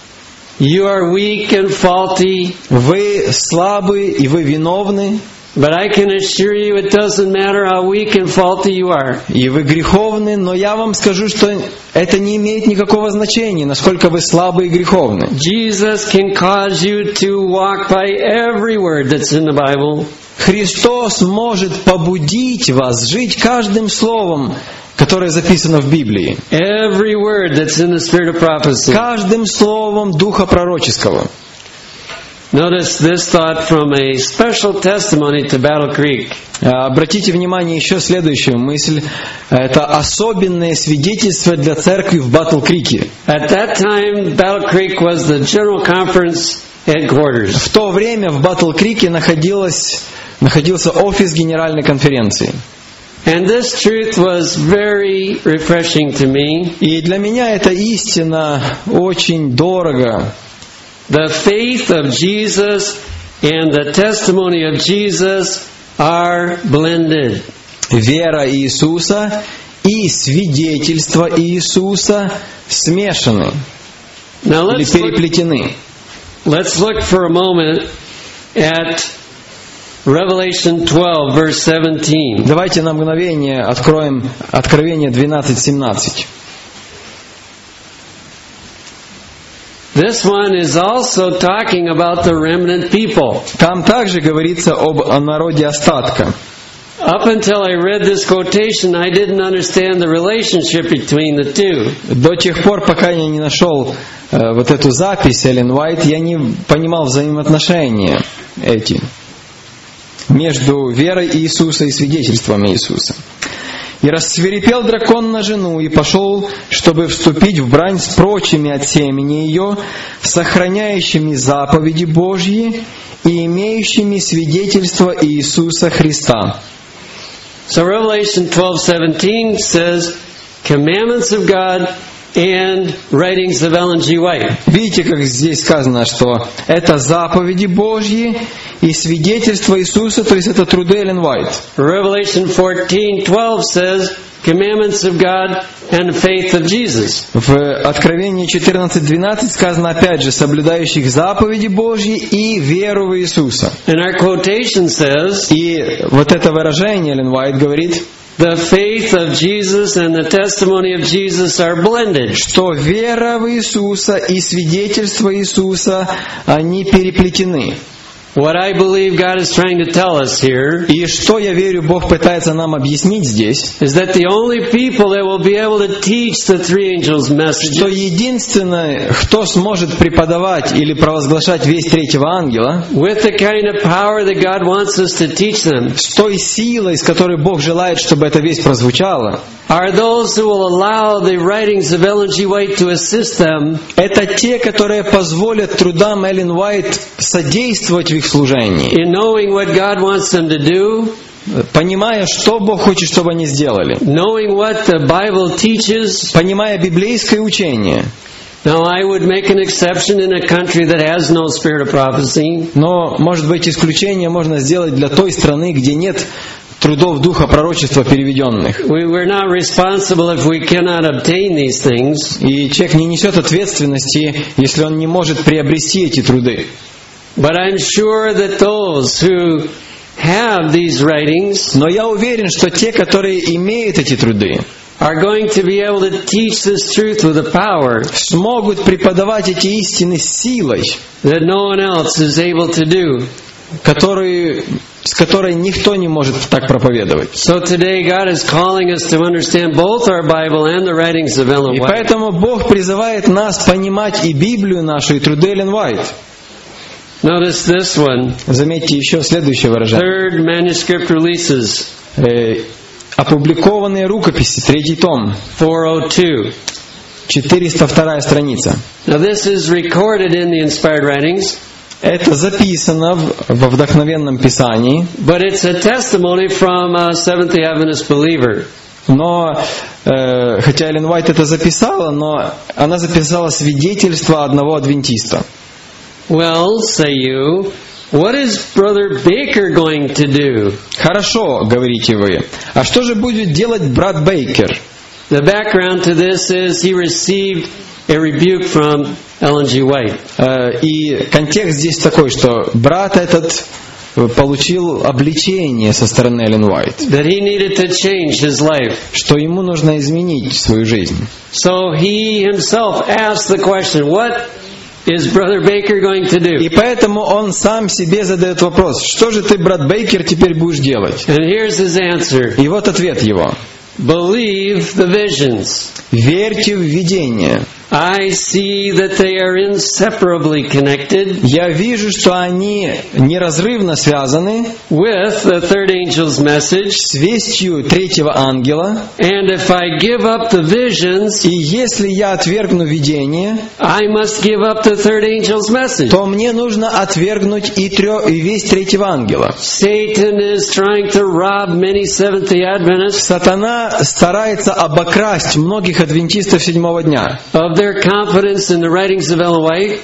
Speaker 2: You are weak and faulty,
Speaker 1: Вы слабы и вы виновны,
Speaker 2: but I can assure you it doesn't matter how weak and faulty you are.
Speaker 1: и вы греховны, но я вам скажу, что это не имеет никакого значения, насколько вы слабы и греховны.
Speaker 2: Jesus can cause you to walk by every word that's in the Bible.
Speaker 1: Христос может побудить вас жить каждым словом, которое записано в Библии.
Speaker 2: Every word that's in the spirit of prophecy.
Speaker 1: Каждым словом Духа Пророческого.
Speaker 2: Notice this thought from a special testimony to Battle Creek.
Speaker 1: Обратите внимание еще следующую мысль. Это особенное свидетельство для церкви в Батл-Крике.
Speaker 2: At that time, Battle Creek was the General Conference headquarters.
Speaker 1: В то время в Батл-Крике находился офис Генеральной конференции.
Speaker 2: And this truth was very refreshing to me.
Speaker 1: И для меня эта истина очень дорого.
Speaker 2: The faith of Jesus and the testimony of Jesus are blended.
Speaker 1: Вера Иисуса и свидетельство Иисуса смешаны
Speaker 2: Now
Speaker 1: или переплетены.
Speaker 2: let's look for a moment at Revelation 12, verse 17.
Speaker 1: Давайте на мгновение откроем Откровение 12:17.
Speaker 2: This one is also talking about the remnant people.
Speaker 1: Там также говорится о народе остатка.
Speaker 2: Up until I read this quotation, I didn't understand the relationship between the two.
Speaker 1: До тех пор, пока я не нашел вот эту запись Эллен Уайт, я не понимал взаимоотношения эти между верой Иисуса и свидетельством Иисуса. «И рассвирепел дракон на жену, и пошел, чтобы вступить в брань с прочими от семени ее, сохраняющими заповеди Божьи и имеющими свидетельство Иисуса Христа».
Speaker 2: So Revelation 12:17 says, commandments of God and writings of Ellen G. White.
Speaker 1: Видите, как здесь сказано, что это заповеди Божьи и свидетельство Иисуса, то есть это труды Эллен Уайт.
Speaker 2: Revelation 14:12 says, commandments of God and the faith of Jesus.
Speaker 1: В Откровении 14:12 сказано опять же, соблюдающих заповеди Божьи и веру в Иисуса.
Speaker 2: And our quotation says,
Speaker 1: И вот это выражение Эллен Уайт говорит,
Speaker 2: the faith of Jesus and the testimony of Jesus are blended.
Speaker 1: что вера в Иисуса и свидетельство Иисуса, они переплетены.
Speaker 2: What I believe God is trying to tell us here
Speaker 1: И что, я верю, Бог пытается нам объяснить здесь,
Speaker 2: is that the only people that will be able to teach the three angels'
Speaker 1: что
Speaker 2: messages
Speaker 1: единственное, кто сможет преподавать или провозглашать весть третьего ангела,
Speaker 2: with the kind of power that God wants us to teach them
Speaker 1: с той силой, с которой Бог желает, чтобы эта весть прозвучала,
Speaker 2: are those who will allow the writings of Ellen G. White to assist them
Speaker 1: это те, которые позволят трудам Эллен Уайт содействовать в их служении,
Speaker 2: in knowing what God wants them to do,
Speaker 1: понимая, что Бог хочет, чтобы они сделали,
Speaker 2: knowing what the Bible teaches.
Speaker 1: понимая библейское учение.
Speaker 2: Now, I would make an exception in a country that has no spirit of prophecy.
Speaker 1: Но, может быть, исключение можно сделать для той страны, где нет трудов духа пророчества переведенных.
Speaker 2: We're not responsible if we cannot obtain these things.
Speaker 1: И человек не несет ответственности, если он не может приобрести эти труды.
Speaker 2: But I'm sure that those who have these writings
Speaker 1: Но я уверен, что те, которые имеют эти труды,
Speaker 2: are going to be able to teach this truth with a power
Speaker 1: смогут преподавать эти истины с силой,
Speaker 2: that no one else is able to do.
Speaker 1: с которой никто не может так проповедовать.
Speaker 2: So today God is calling us to understand both our Bible and the writings of Ellen
Speaker 1: И
Speaker 2: White.
Speaker 1: поэтому Бог призывает нас понимать и Библию нашу, и труды Эллен Уайт.
Speaker 2: Notice this one.
Speaker 1: Заметьте еще следующее выражение.
Speaker 2: Third manuscript releases,
Speaker 1: Опубликованные рукописи, 3 том,
Speaker 2: 402.
Speaker 1: 402 страница.
Speaker 2: Now this is recorded in the inspired writings,
Speaker 1: Это записано во вдохновенном Писании,
Speaker 2: but it's a testimony from a Seventh-day Adventist believer.
Speaker 1: но хотя Эллен Уайт это записала, но она записала свидетельство одного адвентиста.
Speaker 2: Well, say you, what is Brother Baker going to do?
Speaker 1: Хорошо, говорите вы. А что же будет делать брат Бейкер?
Speaker 2: The background to this is he received a rebuke from Ellen G. White.
Speaker 1: И контекст здесь такой, что брат этот получил обличение со стороны Эллен Уайт,
Speaker 2: That he needed to change his life.
Speaker 1: что ему нужно изменить свою жизнь.
Speaker 2: So he himself asked the question, what is Brother Baker going to do?
Speaker 1: И поэтому он сам себе задает вопрос, что же ты, брат Бейкер, теперь будешь делать?
Speaker 2: And here's his answer.
Speaker 1: И вот ответ его.
Speaker 2: Believe the visions.
Speaker 1: Верьте в видение.
Speaker 2: I see that they are inseparably connected
Speaker 1: Я вижу, что они неразрывно связаны
Speaker 2: with the third angel's message.
Speaker 1: с вестью третьего ангела.
Speaker 2: And if I give up the visions,
Speaker 1: И если я отвергну видение,
Speaker 2: I must give up the third angel's message.
Speaker 1: то мне нужно отвергнуть и весть третьего ангела.
Speaker 2: Satan is trying to rob many Seventh-day Adventists
Speaker 1: Сатана старается обокрасть многих адвентистов седьмого дня,
Speaker 2: of their confidence in the writings of Ellen White,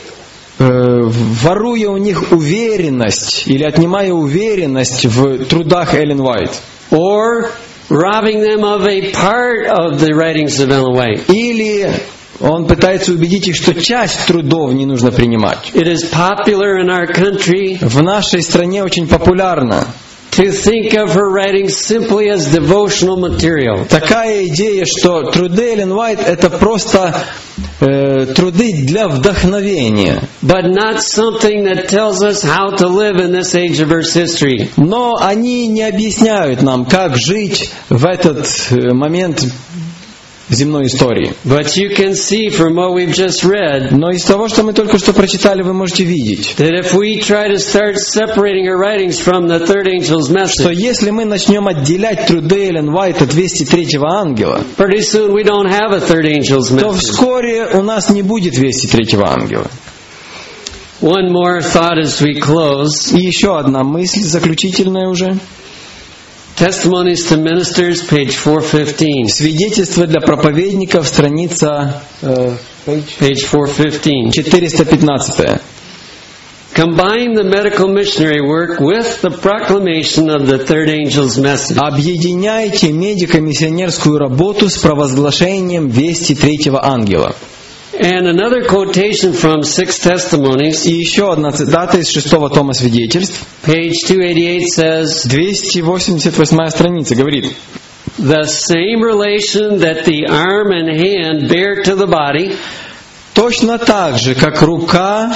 Speaker 1: воруя у них уверенность или отнимая уверенность в трудах Эллен Уайт.
Speaker 2: or robbing them of a part of the writings of Ellen White.
Speaker 1: Или он пытается убедить их, что часть трудов не нужно принимать.
Speaker 2: It is popular in our country
Speaker 1: В нашей стране очень популярно
Speaker 2: to think of her writings simply as devotional material.
Speaker 1: такая идея, что труды Эллен Уайт это просто труды для вдохновения.
Speaker 2: But not something that tells us how to live in this age of Earth's history.
Speaker 1: Но они не объясняют нам, как жить в этот момент земной истории.
Speaker 2: But you can see from what we've just read
Speaker 1: Но из того, что мы только что прочитали, вы можете видеть,
Speaker 2: that if we try to start separating her writings from the third angel's
Speaker 1: что
Speaker 2: message,
Speaker 1: если мы начнем отделять труды Эллен Уайт от 203-го ангела,
Speaker 2: pretty soon we don't have a third angel's
Speaker 1: то
Speaker 2: message.
Speaker 1: вскоре у нас не будет 203-го ангела.
Speaker 2: One more thought as we close.
Speaker 1: И еще одна мысль, заключительная уже.
Speaker 2: Testimonies to Ministers, page 415.
Speaker 1: Свидетельство для проповедников, страница
Speaker 2: Page 415.
Speaker 1: 415.
Speaker 2: Combine the medical missionary work with the proclamation of the third angel's message.
Speaker 1: Объединяйте медико-миссионерскую работу с провозглашением вести третьего ангела.
Speaker 2: And another quotation from Six Testimonies,
Speaker 1: И еще одна цитата из 6-го тома свидетельств,
Speaker 2: page 288 says,
Speaker 1: 288 страница, говорит:
Speaker 2: the same relation that the arm and hand bear to the body,
Speaker 1: точно так же, как рука,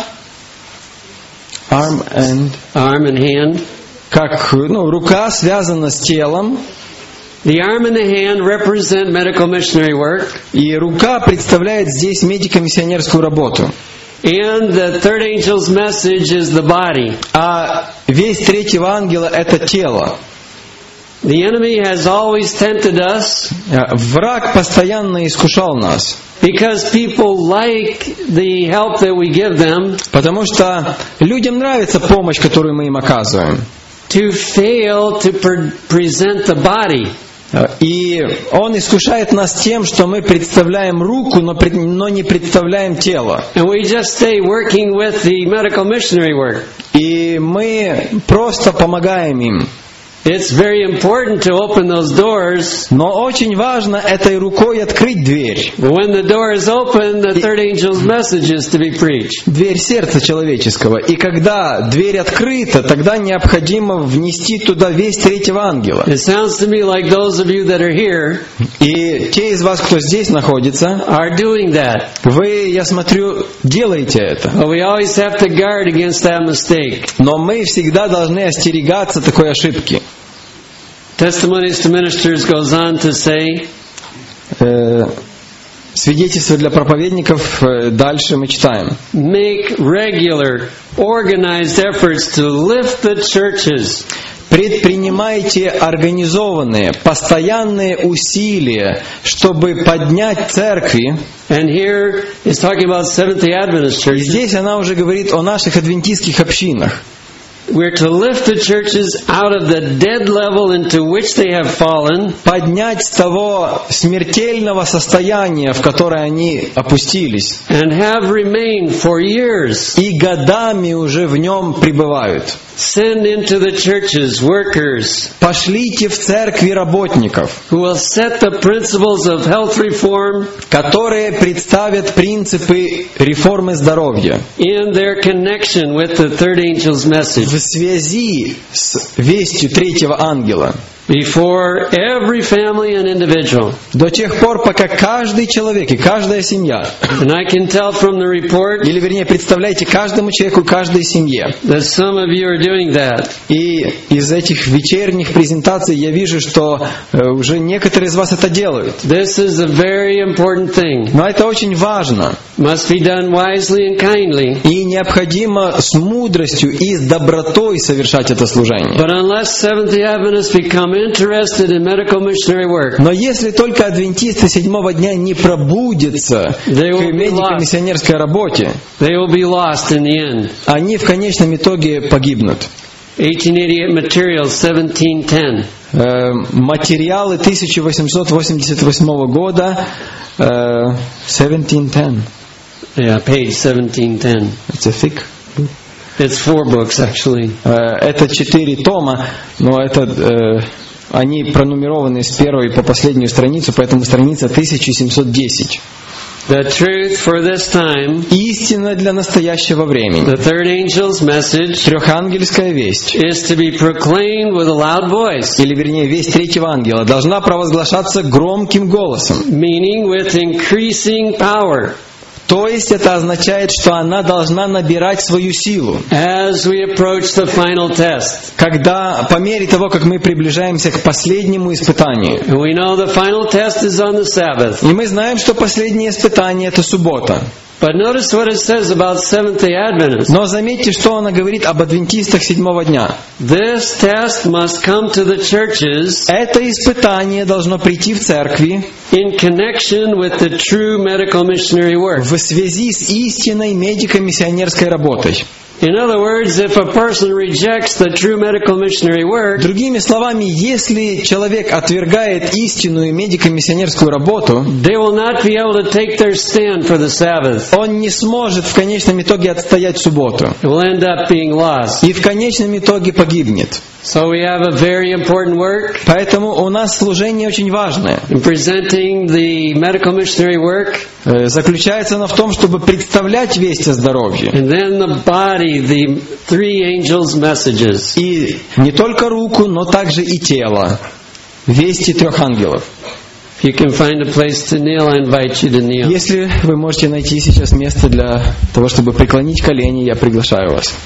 Speaker 1: arm and,
Speaker 2: hand,
Speaker 1: как рука связана с телом,
Speaker 2: the arm and the hand represent medical missionary work,
Speaker 1: и рука представляет здесь медико-миссионерскую работу.
Speaker 2: and the third angel's message is the body.
Speaker 1: А весть третьего ангела — это тело.
Speaker 2: The enemy has always tempted us
Speaker 1: Враг постоянно искушал нас,
Speaker 2: because people like the help that we give them
Speaker 1: потому что людям нравится помощь, которую мы им оказываем.
Speaker 2: to fail to present the body.
Speaker 1: И он искушает нас тем, что мы представляем руку, но не представляем тело.
Speaker 2: And we just stay working with the medical missionary work.
Speaker 1: И мы просто помогаем им.
Speaker 2: It's very important to open those doors.
Speaker 1: Но очень важно этой рукой открыть дверь.
Speaker 2: But when the door is open, the third angel's message is to be preached.
Speaker 1: Дверь сердца человеческого. И когда дверь открыта, тогда необходимо внести туда весть третьего ангела.
Speaker 2: It sounds to me like those of you that are here
Speaker 1: И те из вас, кто здесь находится,
Speaker 2: are doing that.
Speaker 1: вы, я смотрю, делаете это.
Speaker 2: But we always have to guard against that mistake.
Speaker 1: Но мы всегда должны остерегаться такой ошибки.
Speaker 2: Testimonies to Ministers goes on to say,
Speaker 1: Свидетельство для проповедников, дальше мы читаем.
Speaker 2: make regular, organized efforts to lift the churches.
Speaker 1: Предпринимайте организованные, постоянные усилия, чтобы поднять церкви.
Speaker 2: And here is talking about Seventh-day Adventist
Speaker 1: И
Speaker 2: churches.
Speaker 1: здесь она уже говорит о наших адвентистских общинах.
Speaker 2: We're to lift the churches out of the dead level into which they have fallen,
Speaker 1: Поднять с того смертельного состояния, в которое они опустились.
Speaker 2: and have remained for years.
Speaker 1: И годами уже в нем пребывают.
Speaker 2: Send into the churches workers
Speaker 1: Пошлите в церкви работников,
Speaker 2: who will set the principles of health reform
Speaker 1: которые представят принципы реформы здоровья
Speaker 2: in their connection with the third angel's message
Speaker 1: в связи с вестью третьего ангела,
Speaker 2: before every family and individual.
Speaker 1: до тех пор, пока каждый человек и каждая семья,
Speaker 2: And I can tell from the report
Speaker 1: или вернее, представляйте каждому человеку, каждой семье.
Speaker 2: that some of you are doing that.
Speaker 1: И из этих вечерних презентаций я вижу, что уже некоторые из вас это делают.
Speaker 2: This is a very important thing.
Speaker 1: Но это очень важно.
Speaker 2: Must be done wisely and kindly.
Speaker 1: И необходимо с мудростью и с добротой совершать это служение.
Speaker 2: But unless Seventh-day Adventists become interested in medical missionary work,
Speaker 1: Но если только адвентисты седьмого дня не пробудятся к медико-миссионерской работе,
Speaker 2: they will be lost in the end.
Speaker 1: они в конечном итоге погибнут.
Speaker 2: 1888 Materials, 1710.
Speaker 1: Материалы 1888 года, 1710.
Speaker 2: Yeah, page 1710.
Speaker 1: It's a thick book.
Speaker 2: It's 4 books actually.
Speaker 1: Это 4 тома, но это они пронумерованы с первой по последнюю страницу, поэтому страница 1710.
Speaker 2: The truth for this time,
Speaker 1: Истина для настоящего времени.
Speaker 2: the third angel's message,
Speaker 1: Трехангельская весть,
Speaker 2: is to be proclaimed with a loud voice,
Speaker 1: или вернее весть третьего ангела, должна провозглашаться громким голосом.
Speaker 2: meaning with increasing power.
Speaker 1: То есть это означает, что она должна набирать свою силу.
Speaker 2: As we approach the final test.
Speaker 1: Когда, по мере того, как мы приближаемся к последнему испытанию.
Speaker 2: And we know the final test is on the Sabbath.
Speaker 1: И мы знаем, что последнее испытание – это суббота.
Speaker 2: But notice what it says about Seventh-day Adventists.
Speaker 1: Но заметьте, что она говорит об адвентистах седьмого дня.
Speaker 2: This test must come to the churches
Speaker 1: Это испытание должно прийти в церкви
Speaker 2: in connection with the true medical missionary work.
Speaker 1: в связи с истинной медико-миссионерской работой.
Speaker 2: In other words, if a person rejects the true medical missionary work,
Speaker 1: Другими словами, если человек отвергает истинную медико-миссионерскую работу,
Speaker 2: they will not be able to take their stand for the Sabbath.
Speaker 1: он не сможет в конечном итоге отстоять субботу.
Speaker 2: It will end up being lost.
Speaker 1: И в конечном итоге погибнет.
Speaker 2: So we have a very important work
Speaker 1: Поэтому у нас служение очень важное.
Speaker 2: in presenting the medical missionary work,
Speaker 1: Заключается оно в том, чтобы представлять весть о здоровье.
Speaker 2: and then the body, the three angels' messages.
Speaker 1: И не только руку, но также и тело. Вести трех ангелов.
Speaker 2: If you can find a place to kneel, I invite you to kneel.
Speaker 1: Если вы можете найти сейчас место для того, чтобы преклонить колени, я приглашаю вас.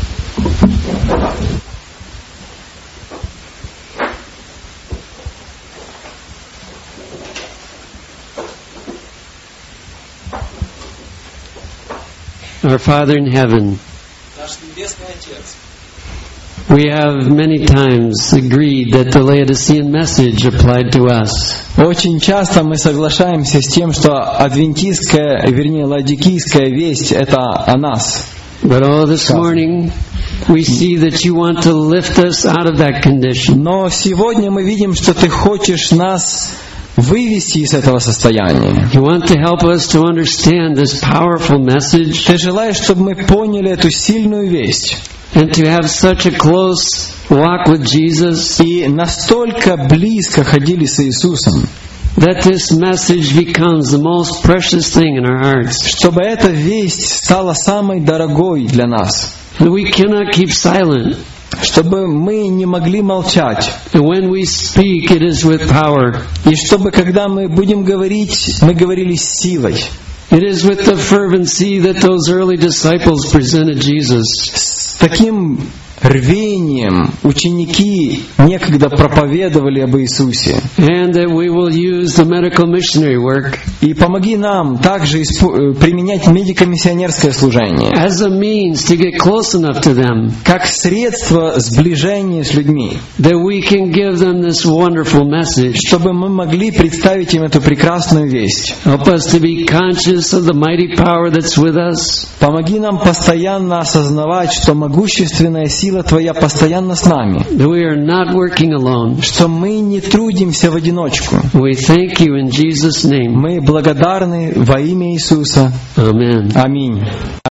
Speaker 2: Our Father in heaven,
Speaker 1: Наш Небесный Отец,
Speaker 2: we have many times agreed that the Laodicean message applied to us.
Speaker 1: очень часто мы соглашаемся с тем, что адвентистская, вернее, ладикийская весть – это о нас.
Speaker 2: But this morning we see that you want to lift us out of that condition.
Speaker 1: Но сегодня мы видим, что Ты хочешь нас вывести из этого состояния.
Speaker 2: You want to help us to understand this powerful message
Speaker 1: Ты желаешь, чтобы мы поняли эту сильную весть
Speaker 2: and to have such a close walk with Jesus
Speaker 1: и настолько близко ходили с Иисусом,
Speaker 2: that this message becomes the most precious thing in our hearts.
Speaker 1: чтобы эта весть стала самой дорогой для нас,
Speaker 2: That we cannot keep silent.
Speaker 1: чтобы мы не могли молчать,
Speaker 2: And when we speak, it is with power.
Speaker 1: и чтобы, когда мы будем говорить, мы говорили с силой,
Speaker 2: It is with the fervency that those early disciples presented Jesus.
Speaker 1: с таким рвением ученики некогда проповедовали об Иисусе.
Speaker 2: And that we will use the medical missionary work
Speaker 1: И помоги нам также применять медико-миссионерское служение
Speaker 2: as a means to get close enough to them
Speaker 1: как средство сближения с людьми,
Speaker 2: that we can give them this wonderful message.
Speaker 1: чтобы мы могли представить им эту прекрасную весть.
Speaker 2: Help us to be conscious of the mighty power that's with us.
Speaker 1: Помоги нам постоянно осознавать, что могущественная сила Твоя постоянно с нами,
Speaker 2: That we are not working alone.
Speaker 1: что мы не трудимся в одиночку.
Speaker 2: We thank you in Jesus' name.
Speaker 1: Мы благодарны во имя Иисуса.
Speaker 2: Amen.
Speaker 1: Аминь.